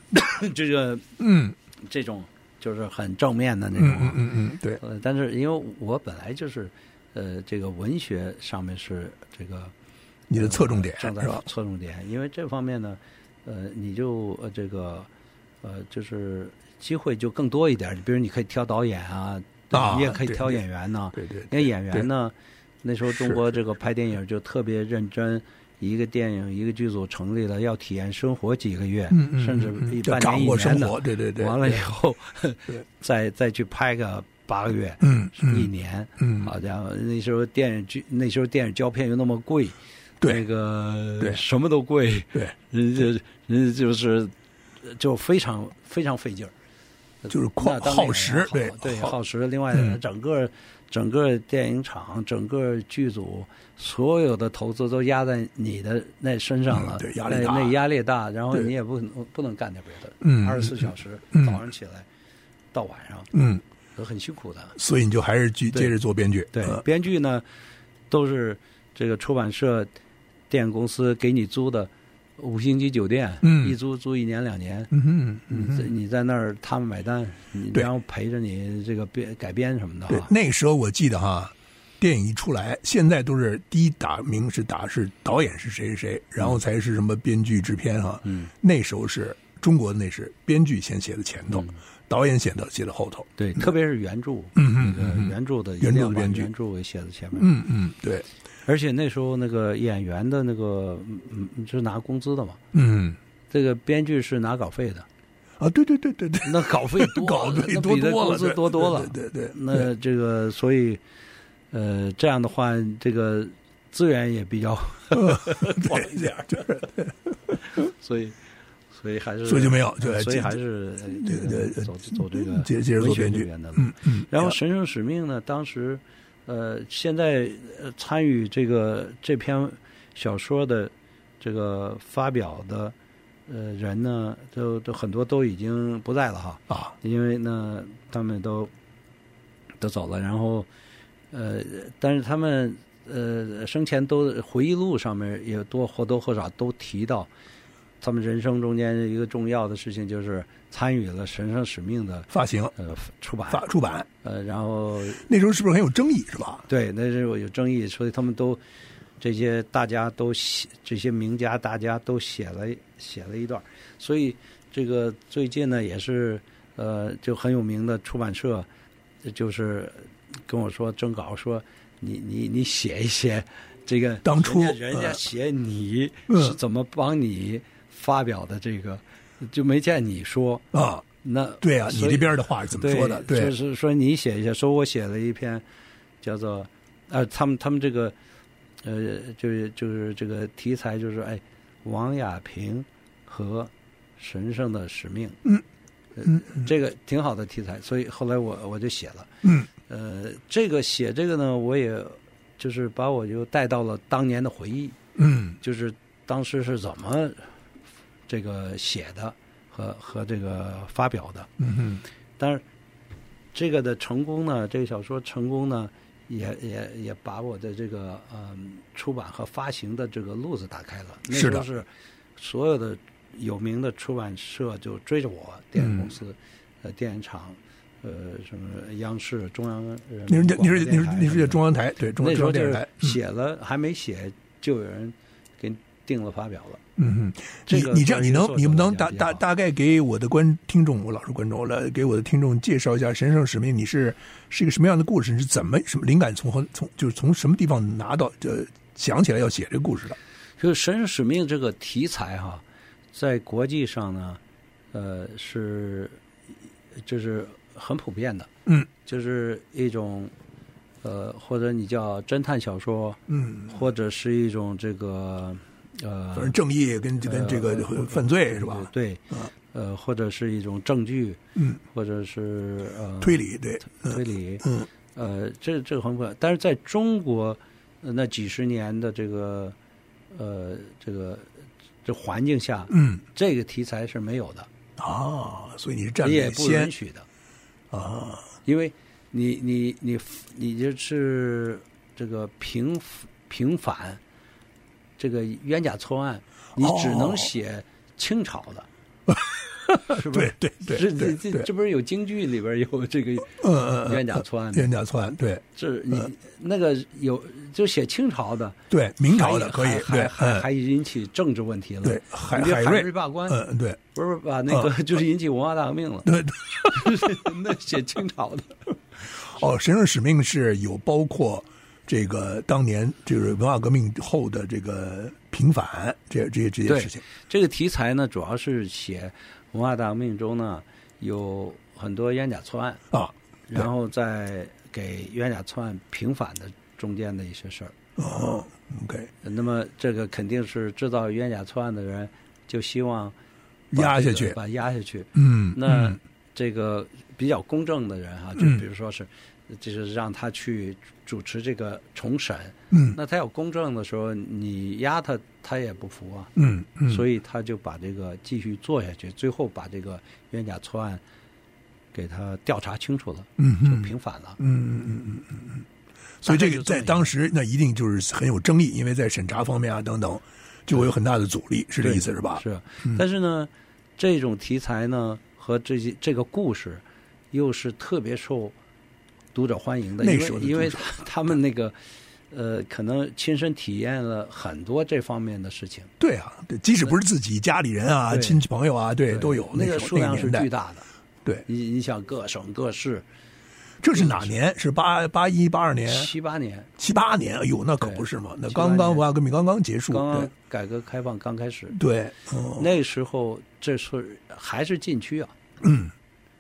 这个嗯， 这种就是很正面的那种， 嗯嗯嗯，对。 呃，但是因为我本来就是呃，这个文学上面是这个你的侧重点、 呃、正在侧重点，因为这方面呢，呃，你就呃这个呃就是机会就更多一点，比如你可以挑导演啊， 啊你也可以挑演员呢、啊， 对 对, 对, 对， 因为演员呢，那时候中国这个拍电影就特别认真。一个电影一个剧组成立了，要体验生活几个月， 嗯嗯、 甚至一半年一年的， 对对对。 完了以后，再再去拍个八个月， 嗯， 一年， 嗯， 好家伙，那时候电影剧，那时候电影胶片又那么贵， 对， 那个对什么都贵， 对， 人家人家就是就非常非常费劲儿， 就是耗时，对对耗时。另外， 嗯、 整个整个电影厂、整个剧组。所有的投资都压在你的那身上了， 嗯、对，压力大， 那那压力大，然后你也不不能干点别的， 嗯， 二十四小时， 嗯、 早上起来到晚上， 嗯， 都很辛苦的。 所以你就还是接接着做编剧， 对，对编剧呢都是这个出版社、电影公司给你租的五星级酒店， 嗯， 一租租一年两年， 嗯哼，嗯你在你在那儿他们买单，你然后陪着你这个编改编什么的。 对，那个时候我记得哈。电影一出来，现在都是第一打名是打是导演是谁是谁，然后才是什么编剧制片哈。 嗯， 那时候是中国那是编剧先写的前头， 嗯、 导演写的写的后头。 对，嗯、特别是原著， 嗯嗯， 那个原著的原著的编剧， 原著给写在前面。 嗯嗯，对。 而且那时候那个演员的那个嗯是拿工资的嘛， 嗯， 这个编剧是拿稿费的。 啊，对对对对对， 那稿费多， 稿费多多了，工资多多了。 对 对, 对, 对， 那这个所以。呃，这样的话，这个资源也比较多一点，对，所以，所以还是， 所以就没有，就所以还是对对走走这个接接着做编剧的， 嗯嗯。 然后《神圣使命》呢，当时，呃，现在参与这个这篇小说的这个发表的呃人呢，都都很多都已经不在了哈啊， 因为呢，他们都都走了，然后。呃，但是他们呃生前都回忆录上面也多或多或少都提到，他们人生中间一个重要的事情就是参与了《神圣使命》的发行呃出版发出版呃，然后那时候是不是很有争议是吧？ 对，那时候有争议，所以他们都这些大家都写这些名家大家都写了写了一段，所以这个最近呢也是呃就很有名的出版社就是。跟我说征稿说你你你写一写这个当初人家, 人家写你是怎么帮你发表的这个、嗯、就没见你说啊那对啊你这边的话是怎么说的对, 对就是说你写一下说我写了一篇叫做呃他们他们这个呃就是就是这个题材就是哎王亚平和神圣的使命嗯嗯、呃、这个挺好的题材所以后来我我就写了嗯呃，这个写这个呢，我也就是把我就带到了当年的回忆， 嗯， 就是当时是怎么这个写的和和这个发表的， 嗯哼， 但是这个的成功呢，这个小说成功呢，也也也把我的这个嗯出版和发行的这个路子打开了，那时候是所有的有名的出版社就追着我，电影公司、嗯、呃电影厂。呃，什么央视、中央人民你是你是你是你是中央台对中央那时候就是台写了、嗯、还没写就有人给定了发表了。 嗯哼， 这个你你这样你能你不能大大大概给我的观听众，我老是观众了，给我的听众介绍一下《神圣使命》，你是是一个什么样的故事？你是怎么什么灵感从何从就是从什么地方拿到呃想起来要写这个故事的？ 就是《神圣使命》这个题材哈，在国际上呢，呃是就是。很普遍的， 嗯， 就是一种，呃，或者你叫侦探小说， 嗯， 或者是一种这个，呃， 反正正义跟跟这个犯罪、呃、是吧？ 对，呃，或者是一种证据， 嗯， 或者是呃推理，对， 推理， 嗯， 呃，这这个很普遍，但是在中国、呃、那几十年的这个，呃，这个这环境下， 嗯， 这个题材是没有的啊，所以你是占也不允许的。 啊， 因为你你你你就是这个平平反这个冤假错案，你只能写清朝的， 是不是？ 对对这对对， 这这这不是有京剧里边有这个嗯嗯冤假错案？ 冤假错案，对， 这你那个有就写清朝的， 对，明朝的可以， 还对， 还还引起政治问题了。 对，海海瑞瑞罢官， 嗯，对， 不是把那个就是引起文化大革命了。 对， 那写清朝的。 哦，神圣使命是有包括这个当年就是文化革命后的这个平反这这些这些事情。 这个题材呢，主要是写文化大革命中呢有很多冤假错案啊， 然后再给冤假错案平反的中间的一些事儿。 哦 ，OK。 那么这个肯定是制造冤假错案的人就希望压下去， 把它压下去。 嗯， 那。 嗯这个比较公正的人哈、啊，就比如说是，嗯、就是让他去主持这个重审， 嗯， 那他要公正的时候，你压他，他也不服啊， 嗯嗯， 所以他就把这个继续做下去，最后把这个冤假错案给他调查清楚了， 嗯， 就平反了， 嗯嗯嗯嗯嗯嗯，所以这个在当时那一定就是很有争议，因为在审查方面啊等等，就会有很大的阻力，是这意思是吧？ 是， 嗯、 但是呢，这种题材呢。和这些这个故事，又是特别受读者欢迎的， 那时候的因为因为他们那个呃，可能亲身体验了很多这方面的事情。 对啊，对，即使不是自己家里人啊、亲戚朋友啊，对，都有。 那个数量是巨大的。 对， 你你想各省各市， 这是哪年？是八八一八二年？ 七八年？ 七八年？哎呦，那可不是嘛！那刚刚文化革命刚刚结束， 刚刚改革开放刚开始。 对， 哦、那时候这是还是禁区啊。 嗯，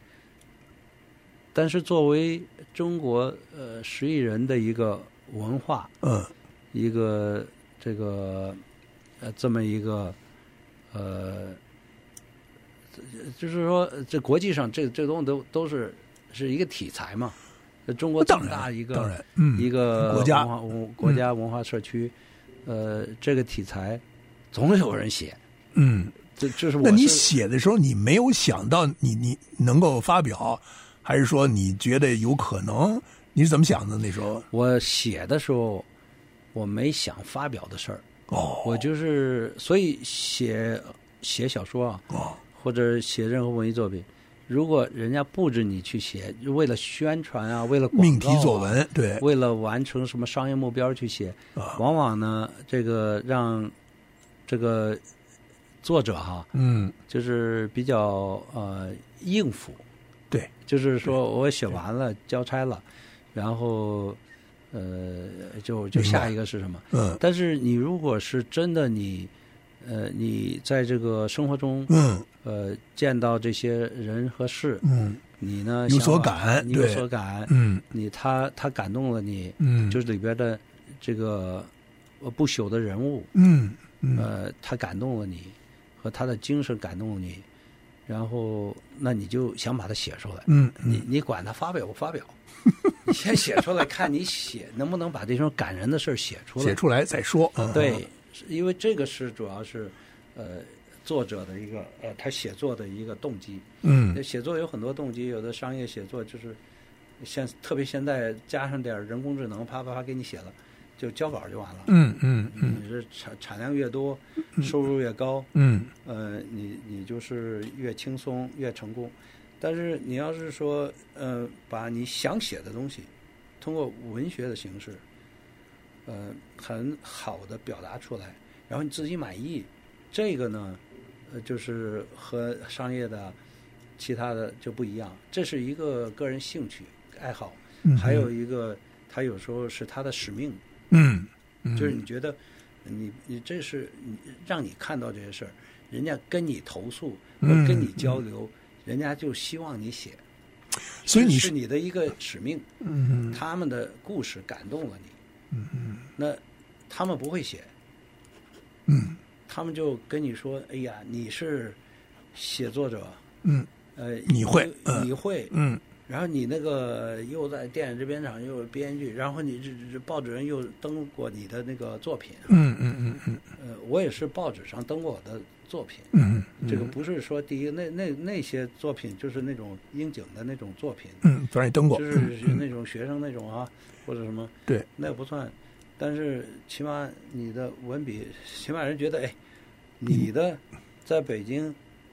但是作为中国呃十亿人的一个文化， 嗯， 一个这个呃这么一个呃，就是说这国际上这这东西都都是是一个题材嘛。中国这么大一个当然，嗯， 一个国家文化文国家文化社区，呃，这个题材总有人写， 嗯。 这这是我。 那你写的时候，你没有想到你你能够发表，还是说你觉得有可能？你是怎么想的那时候？ 我写的时候，我没想发表的事儿。 哦， 我就是所以写写小说啊， 哦， 或者写任何文艺作品，如果人家布置你去写，为了宣传啊，为了广告啊、 命题作文，对， 为了完成什么商业目标去写， 啊、 往往呢，这个让这个。作者哈， 嗯， 就是比较呃应付， 对， 就是说我写完了交差了，然后呃就就下一个是什么？ 嗯， 但是你如果是真的你呃你在这个生活中， 嗯， 呃见到这些人和事， 嗯， 你呢有所感， 你有所感， 嗯， 你他他感动了你， 嗯， 就是里边的这个不朽的人物， 嗯，嗯呃他感动了你。和他的精神感动你，然后那你就想把它写出来。 嗯， 你你管他发表不发表，你先写出来，看你写能不能把这种感人的事写出来。 写出来再说。嗯、 对，因为这个是主要是呃作者的一个呃他写作的一个动机。 嗯， 写作有很多动机，有的商业写作就是现特别现在加上点人工智能，啪啪啪给你写了。就交稿就完了。 嗯嗯嗯， 你是产产量越多，收入越高。 嗯， 呃，你你就是越轻松越成功。但是你要是说呃，把你想写的东西，通过文学的形式，呃，很好的表达出来，然后你自己满意，这个呢，呃，就是和商业的其他的就不一样。这是一个个人兴趣爱好， 嗯、 还有一个他有时候是他的使命。 嗯， 就是你觉得你你这是你让你看到这些事儿，人家跟你投诉或者跟你交流，嗯、人家就希望你写， 所以你是你的一个使命。 嗯， 他们的故事感动了你， 嗯嗯， 那他们不会写， 嗯， 他们就跟你说：“哎呀，你是写作者， 嗯， 呃， 你会， 你, 你会， 嗯。” 然后你那个又在电影制片厂又有编剧，然后你这这报纸人又登过你的那个作品， 嗯嗯嗯嗯， 呃，我也是报纸上登过我的作品， 嗯，嗯这个不是说第一，那那那些作品就是那种应景的那种作品， 嗯，反正也登过， 就是那种学生那种啊，嗯、或者什么， 对， 那不算，但是起码你的文笔，起码人觉得，哎，你的在北京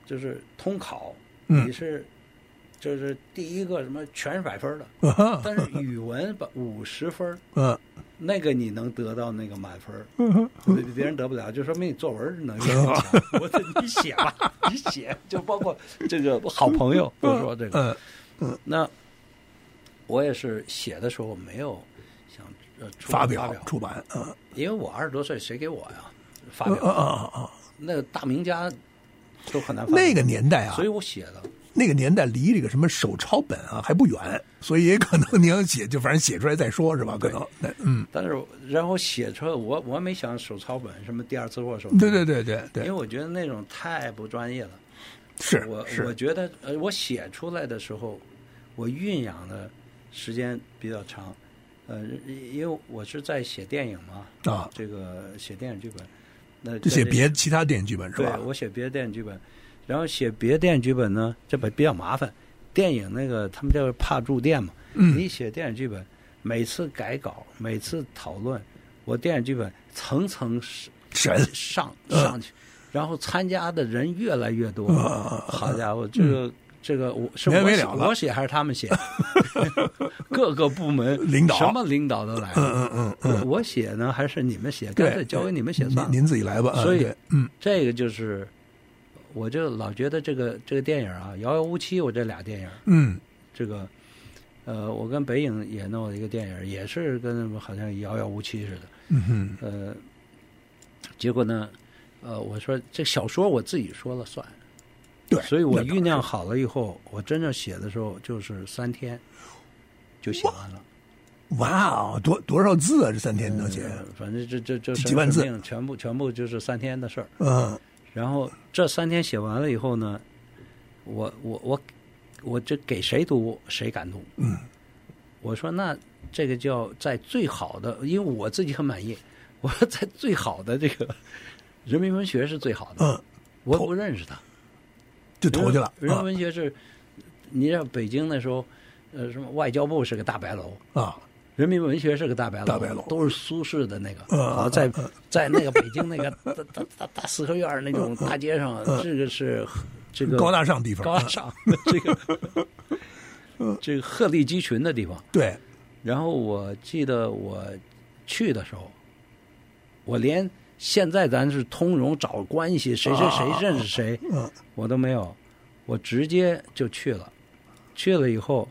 就是通考， 嗯你是就是第一个什么全是百分的， 嗯但是语文把五十分， 嗯那个你能得到那个满分， 嗯别别人得不了，就说明你作文能力很强。我说你写吧，你写，就包括这个好朋友都说这个。 嗯那我也是写的时候没有想呃出发表表出版，嗯因为我二十多岁，谁给我呀？发表嗯嗯嗯， 那个大名家都很难发表。 那个年代啊， 所以我写了。 那个年代离这个什么手抄本啊还不远，所以也可能你要写，就反正写出来再说，是吧？可能，嗯。 但是然后写出来，我我没想手抄本什么第二次或手抄， 对对对对对， 因为我觉得那种太不专业了。 是我是我觉得呃，我写出来的时候，我酝酿的时间比较长，呃，因为我是在写电影嘛， 啊， 这个写电影剧本，那就写别其他电影剧本是吧？ 对，我写别的电影剧本，然后写别的电影剧本呢，这本比较麻烦。电影那个他们叫怕住店嘛， 嗯， 你写电影剧本，每次改稿，每次讨论，我电影剧本层层审上上去。然后参加的人越来越多， 嗯、 好家伙，这个、嗯、这个我是我写我写还是他们写？各个部门领导什么领导都来了， 嗯嗯嗯嗯， 我写呢还是你们写？干脆交给你们写算了， 您自己来吧。 所以， 嗯， 这个就是，我就老觉得这个这个电影啊，遥遥无期。我这俩电影， 嗯， 这个，呃，我跟北影也弄了一个电影，也是跟好像遥遥无期似的， 嗯哼， 呃，结果呢？呃，我说这小说我自己说了算， 对， 所以我酝酿好了以后，我真正写的时候就是三天就写完了。 哇哦，多多少字啊？这三天能写？ 呃、反正这这这几万字， 全部全部就是三天的事儿。 嗯， 然后这三天写完了以后呢，我我我我这给谁读谁感动。 嗯， 我说那这个叫在最好的，因为我自己很满意。我说在最好的这个。人民文学是最好的， 嗯， 我不认识他， 就投去了。 人民文学是，你知道北京那时候，呃，什么外交部是个大白楼啊， 人民文学是个大白楼， 大白楼都是苏轼的那个， 嗯、 啊，在在那个北京那个大大大大四合院那种大街上， 嗯、 这个是这个高大上地方， 高大上的这个，这个鹤立鸡群的地方。 对， 然后我记得我去的时候，我连。现在咱是通融找关系，谁谁谁认识谁， 啊、 我都没有，我直接就去了。去了以后，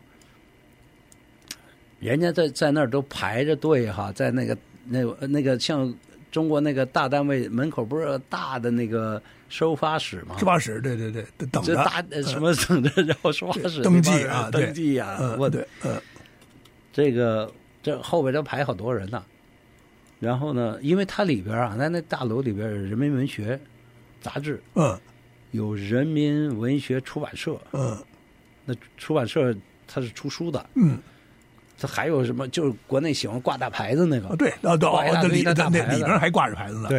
人家在在那儿都排着队哈，在那个那那个像中国那个大单位门口不是大的那个收发室吗？ 收发室，对对对，等着大什么等着，然后收发室登记啊， 登记啊，我对，嗯， 这个这后边都排好多人呢。然后呢，因为它里边啊，在那大楼里边有人民文学杂志， 嗯， 有人民文学出版社， 嗯， 那出版社它是出书的， 嗯， 它还有什么？就是国内喜欢挂大牌子那个， 啊、对，啊对， 挂一大堆的大牌子， 里边还挂着牌子呢， 对，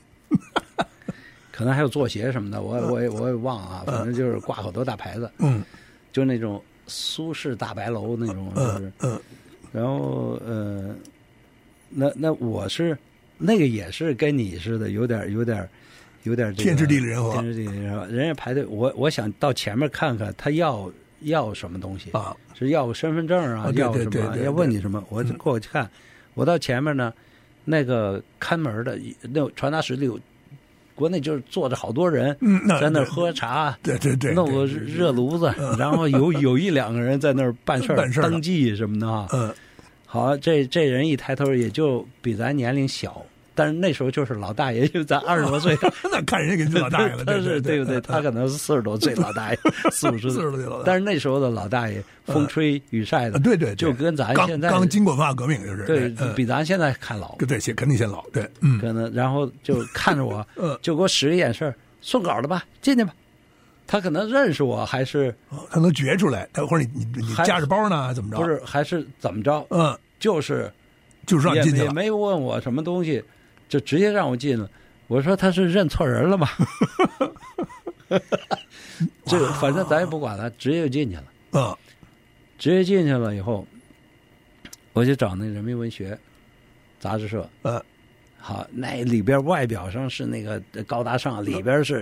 可能还有作协什么的，我我也我也忘了啊，反正就是挂好多大牌子， 嗯， 就那种苏式大白楼那种，就是， 嗯， 然后呃。那那我是那个也是跟你似的，有点有点有点、这个、 天时地利人和， 天时地利人和。人家排队，我我想到前面看看他要要什么东西啊？ 是要身份证啊？ 啊要什么？ 对对对对要问你什么？我过去看，嗯、我到前面呢，那个看门的那传达室里有。国内就是坐着好多人， 嗯， 在那儿喝茶， 对对对， 弄个热炉子，然后有有一两个人在那儿办事办事登记什么的啊。 嗯。 好，这这人一抬头也就比咱年龄小，但是那时候就是老大爷，就咱二十多岁， 那看人家给老大爷了， 他是对不对？他可能是四十多岁老大爷，四五十四十多岁老大爷。 但是那时候的老大爷，风吹雨晒的， 对对， 就跟咱现在刚经过文化革命，就是对，比咱现在看老， 对，肯定显老，对，嗯， 可能然后就看着我，就给我使个眼神，送稿的吧，进去吧。他可能认识我，还是他能觉出来，他或者你你你夹着包呢，怎么着？ 不是，还是怎么着？ 嗯。 就是就是让你进去了， 也没问我什么东西，就直接让我进了。我说他是认错人了吧？这个反正咱也不管了，直接就进去了。 嗯， 直接进去了以后，我就找那人民文学杂志社。 嗯， 好，那里边外表上是那个高大上，里边是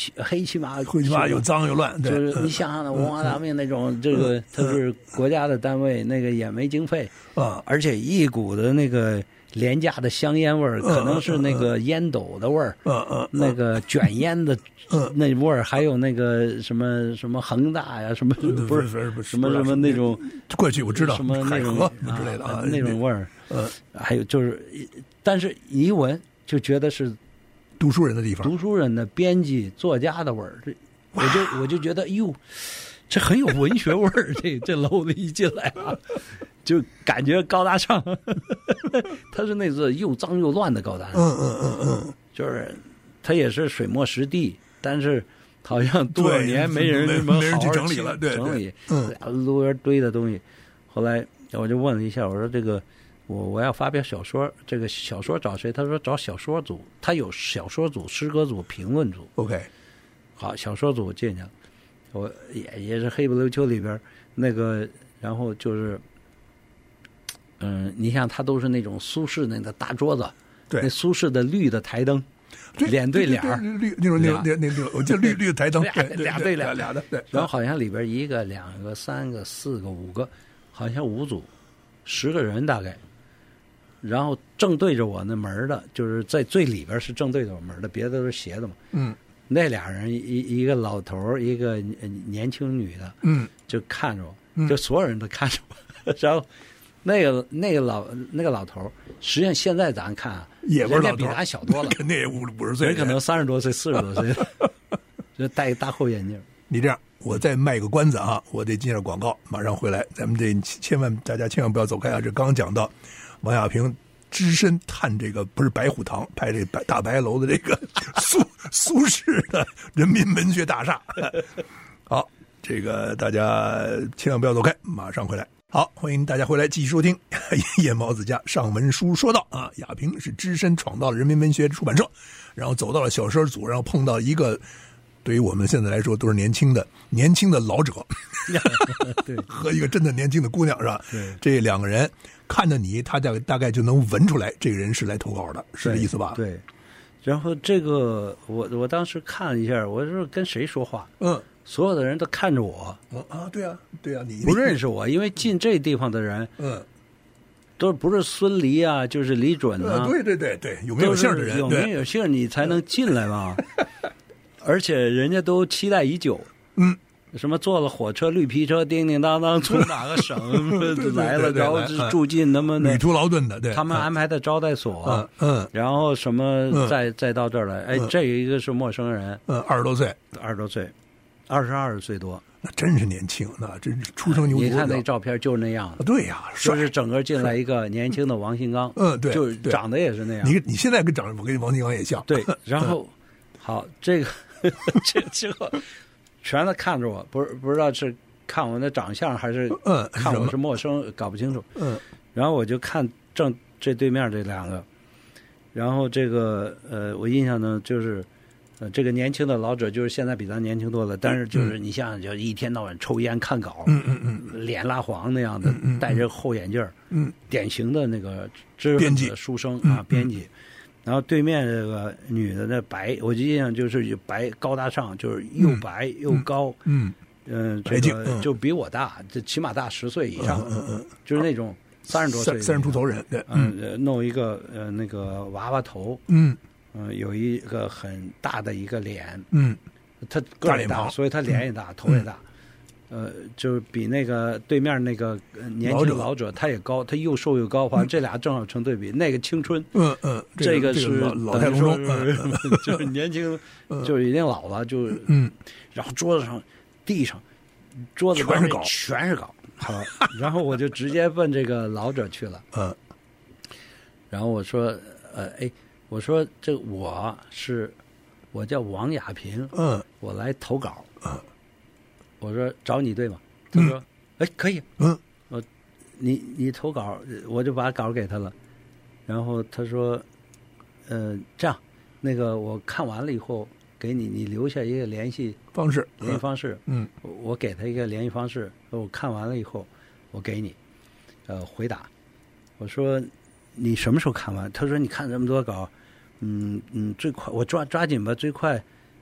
黑骑马， 黑骑马又脏又乱，对就是你想想，文化大革命那种，这个它是国家的单位，那个也没经费啊， 而且一股的那个廉价的香烟味儿，可能是那个烟斗的味儿， 嗯嗯， 那个卷烟的那味儿，还有那个什么什么恒大呀，什么不是什么什么那种过去我知道什么那种之类的啊， 那种味儿， 呃， 还有就是，但是一闻就觉得是读书人的地方， 读书人的编辑作家的味儿，这我就我就觉得，哟，这很有文学味儿。这这楼里一进来啊，就感觉高大上。他是那个又脏又乱的高大上， 嗯嗯嗯嗯， 就是他也是水墨实地，但是好像多少年没人什么没人去好好整理了，对， 整理， 嗯， 路边堆的东西。后来我就问了一下，我说这个。我我要发表小说，这个小说找谁？他说找小说组，他有小说组、诗歌组、评论组。 OK， 好，小说组进去了，我也也是黑不溜秋里边那个，然后就是，嗯，你像他都是那种苏式那个大桌子， 对， 那苏式的绿的台灯，脸对脸儿， 绿那种那种那那种，我记得绿绿的台灯， 俩对俩俩的，对。 然后好像里边一个、两个、三个、四个、五个，好像五组，十个人大概。然后正对着我那门的，就是在最里边是正对着我门的，别的都是斜的嘛。 嗯， 那俩人一一个老头，一个年轻女的， 嗯， 就看着我，就所有人都看着我。然后那个那个老那个老头，实际上现在咱看啊， 也不是老头， 比咱小多了， 肯定也五五十岁， 人可能三十多岁、四十多岁，就戴一大厚眼镜。 你这样，我再卖个关子啊，我得进下广告，马上回来。咱们这千万大家千万不要走开啊！这刚讲到。王亚平只身探这个不是白虎堂拍这白大白楼的这个苏苏式的人民文学大厦。好，这个大家千万不要走开，马上回来。好，欢迎大家回来继续收听夜猫子家上文书说道啊。亚平是只身闯到了人民文学出版社，然后走到了小说组，然后碰到一个对于我们现在来说都是年轻的年轻的老者对， 和一个真的年轻的姑娘是吧？ 对， 这两个人看着你，他大大概就能闻出来这个人是来投稿的，是这意思吧？ 对。然后这个我我当时看了一下，我说跟谁说话？ 嗯， 所有的人都看着我。 嗯啊，对啊，对啊，你不认识我，因为进这地方的人， 嗯， 都不是孙离啊，就是李准啊。 对对对对，有名有姓的人， 有名有姓你才能进来嘛。而且人家都期待已久。 嗯。 什么坐了火车绿皮车叮叮当当从哪个省来了，然后住进他们的旅途劳顿的，对， 他们安排的招待所， 嗯嗯， 然后什么再再到这儿来，哎，这一个是陌生人， 嗯，二十多岁， 二十多岁，二十二岁多， 那真是年轻，那真是初生牛犊。 你看那照片就是那样的， 对呀， 就是整个进来一个年轻的王新刚， 嗯，对， 就长得也是那样。 你你现在跟长，我跟王新刚也像， 对，然后好这个这这个。全都看着我，不是不知道是看我的长相还是看我是陌生，搞不清楚。 嗯， 然后我就看正这对面这两个，然后这个呃，我印象呢就是呃，这个年轻的老者就是现在比咱年轻多了，但是就是你想想，就一天到晚抽烟看稿， 嗯嗯嗯， 脸蜡黄那样的，戴着厚眼镜， 嗯， 典型的那个知编辑书生啊，编辑。然后对面这个女的那白，我印象就是白高大上，就是又白又高， 嗯嗯，这个就比我大，这起码大十岁以上， 嗯嗯， 就是那种三十多岁， 三十出头人，对， 嗯，弄一个呃那个娃娃头， 嗯嗯，有一个很大的一个脸， 嗯， 他个儿也大，所以他脸也大，头也大。呃，就是比那个对面那个年轻老者，他也高，他又瘦又高，好像这俩正好成对比。那个青春， 嗯嗯， 这个是老态龙钟， 就是年轻，就是已经老了，就嗯， 然后桌子上、地上、桌子全是稿， 全是稿。好，然后我就直接奔这个老者去了。 嗯， 然后我说，呃，哎，我说这我是我叫王亚平， 嗯， 我来投稿， 嗯。 我说找你对吗？他说：“哎、嗯，可以。” 嗯， 我你你投稿，我就把稿给他了。然后他说：“呃，这样，那个我看完了以后，给你你留下一个联系方式， 联系方式。 嗯， 我给他一个联系方式。我看完了以后，我给你，呃，回答。我说你什么时候看完？他说你看这么多稿，嗯嗯，最快我抓抓紧吧，最快。”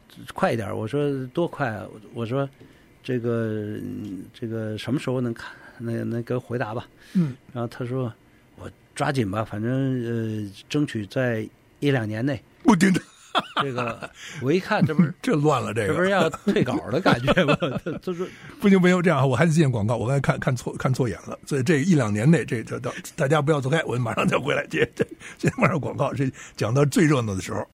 快一点，我说多快啊？我说这个这个什么时候能看？那那给我回答吧。 嗯， 然后他说我抓紧吧，反正呃争取在一两年内。 不听的。 这个我一看，这不是这乱了，这个这不是要退稿的感觉吗？他他说不行不行，这样我还得进广告，我刚才看看错看错眼了，所以这一两年内，这这大家不要走开，我马上就回来接这。现在马上广告，这讲到最热闹的时候。